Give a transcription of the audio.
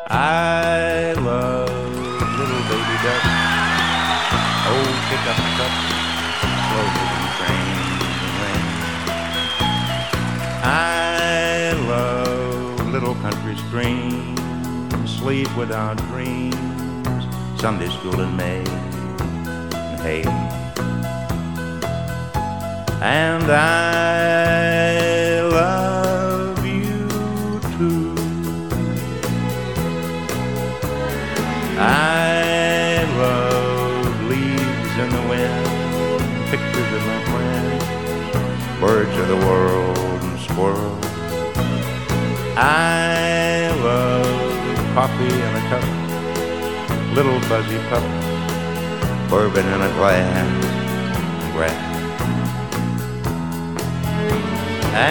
I love little baby ducks. Oh, pick up the cup, slow moving train. I love little country streams, sleep without dreams, Sunday school in May, and hay. And I love you too. I love leaves in the wind, pictures of my friends, birds of the world and squirrels. I love coffee in a cup, little fuzzy pup, bourbon in a glass, and grass.